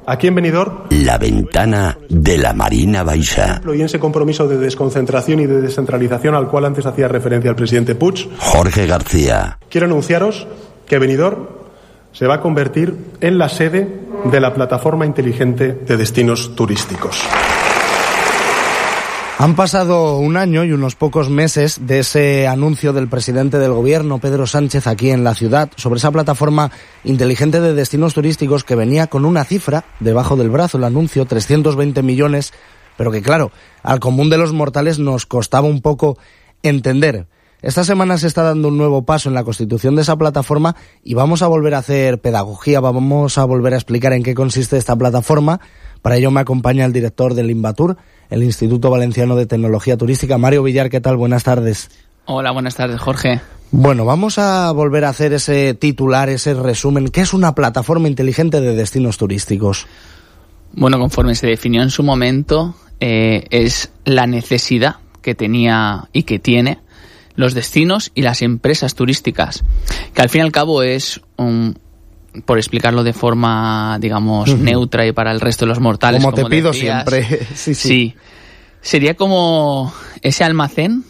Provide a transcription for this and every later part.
Aquí en Benidorm, la ventana de la Marina Baixa. Y en ese compromiso de desconcentración y de descentralización al cual antes hacía referencia el presidente Puig, Jorge García. Quiero anunciaros que Benidorm se va a convertir en la sede de la plataforma inteligente de destinos turísticos. Han pasado un año y unos pocos meses de ese anuncio del presidente del gobierno, Pedro Sánchez, aquí en la ciudad, sobre esa plataforma inteligente de destinos turísticos que venía con una cifra debajo del brazo, el anuncio, 320 millones, pero que claro, al común de los mortales nos costaba un poco entender. Esta semana se está dando un nuevo paso en la constitución de esa plataforma y vamos a volver a hacer pedagogía, vamos a volver a explicar en qué consiste esta plataforma. Para ello me acompaña el director del Invatur, el Instituto Valenciano de Tecnología Turística, Mario Villar. ¿Qué tal? Buenas tardes. Hola, buenas tardes, Jorge. Bueno, vamos a volver a hacer ese titular, ese resumen. ¿Qué es una plataforma inteligente de destinos turísticos? Bueno, conforme se definió en su momento, es la necesidad que tenía y que tiene los destinos y las empresas turísticas, que al fin y al cabo es por explicarlo de forma, digamos, neutra y para el resto de los mortales. Como te pido decías, siempre. Sí. Sería como ese almacén,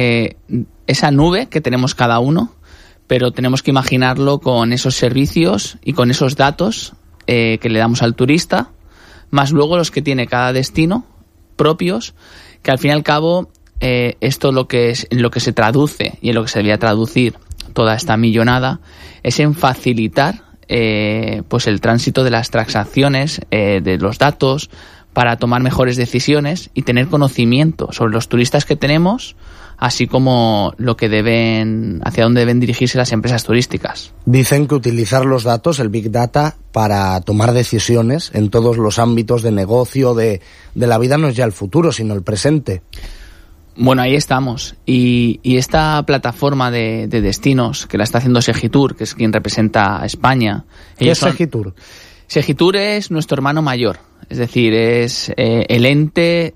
esa nube que tenemos cada uno, pero tenemos que imaginarlo con esos servicios y con esos datos que le damos al turista, más luego los que tiene cada destino propios, que al fin y al cabo esto lo que se traduce y en lo que se debía traducir toda esta millonada es en facilitar pues el tránsito de las transacciones, de los datos, para tomar mejores decisiones y tener conocimiento sobre los turistas que tenemos, así como lo que hacia dónde deben dirigirse las empresas turísticas. Dicen que utilizar los datos, el Big Data, para tomar decisiones en todos los ámbitos de negocio, de la vida, no es ya el futuro, sino el presente. Bueno, ahí estamos. Y esta plataforma de destinos que la está haciendo Segitur, que es quien representa a España. ¿Qué es Segitur? Segitur es nuestro hermano mayor. Es decir, es el ente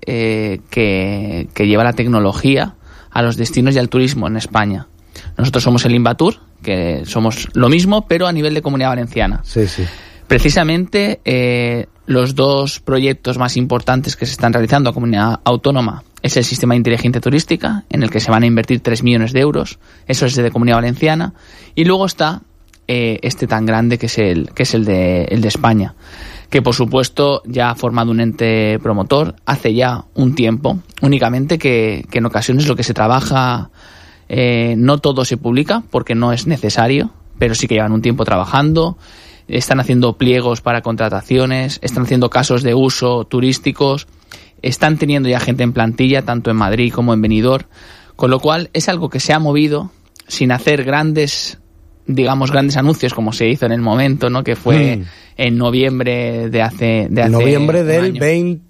que lleva la tecnología a los destinos y al turismo en España. Nosotros somos el Invatur, que somos lo mismo, pero a nivel de Comunidad Valenciana. Sí. Precisamente los dos proyectos más importantes que se están realizando a Comunidad Autónoma es el Sistema de Inteligencia Turística, en el que se van a invertir 3 millones de euros. Eso es de Comunidad Valenciana. Y luego está este tan grande que es el de España, que por supuesto ya ha formado un ente promotor hace ya un tiempo, únicamente que en ocasiones lo que se trabaja no todo se publica porque no es necesario, pero sí que llevan un tiempo trabajando. Están haciendo pliegos para contrataciones, están haciendo casos de uso turísticos, están teniendo ya gente en plantilla, tanto en Madrid como en Benidorm, con lo cual es algo que se ha movido sin hacer grandes anuncios como se hizo en el momento, ¿no? Que fue en noviembre de hace noviembre del año.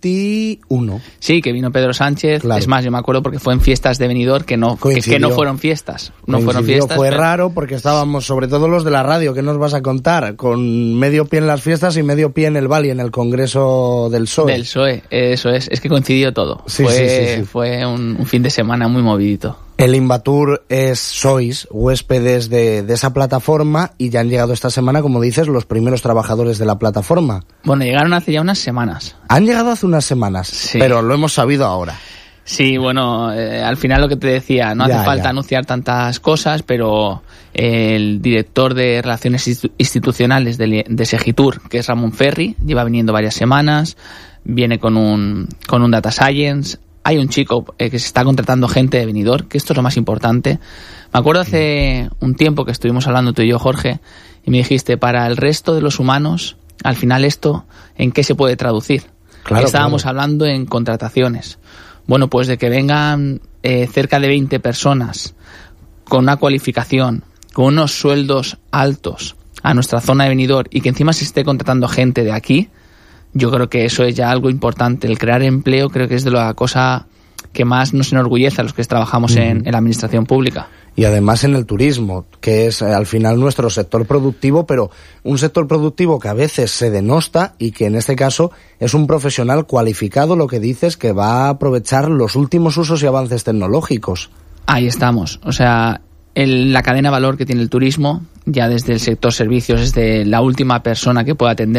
21. Sí, que vino Pedro Sánchez. Claro. Es más, yo me acuerdo porque fue en fiestas de Benidorm que no fueron fiestas. Fue raro porque estábamos, sobre todo los de la radio, ¿qué nos vas a contar? Con medio pie en las fiestas y medio pie en el Bali, en el Congreso del PSOE. Del PSOE, eso es. Es que coincidió todo. Sí. Fue un fin de semana muy movidito. El Invatur sois huéspedes de esa plataforma y ya han llegado esta semana, como dices, los primeros trabajadores de la plataforma. Bueno, llegaron hace ya unas semanas. Han llegado hace unas semanas, sí. Pero lo hemos sabido ahora. Sí, bueno, al final lo que te decía, no hace falta anunciar tantas cosas, pero el director de Relaciones Institucionales de Segitur, que es Ramón Ferri, lleva viniendo varias semanas, viene con un Data Science. Hay un chico que se está contratando gente de Benidorm, que esto es lo más importante. Me acuerdo hace un tiempo que estuvimos hablando tú y yo, Jorge, y me dijiste, para el resto de los humanos, al final esto, ¿en qué se puede traducir? Estábamos hablando en contrataciones. Bueno, pues de que vengan cerca de 20 personas con una cualificación, con unos sueldos altos a nuestra zona de Benidorm y que encima se esté contratando gente de aquí, yo creo que eso es ya algo importante. El crear empleo creo que es de la cosa que más nos enorgullece a los que trabajamos en la administración pública. Y además en el turismo, que es al final nuestro sector productivo, pero un sector productivo que a veces se denosta y que en este caso es un profesional cualificado, lo que dices, que va a aprovechar los últimos usos y avances tecnológicos. Ahí estamos. O sea, la cadena de valor que tiene el turismo, ya desde el sector servicios, desde la última persona que pueda atender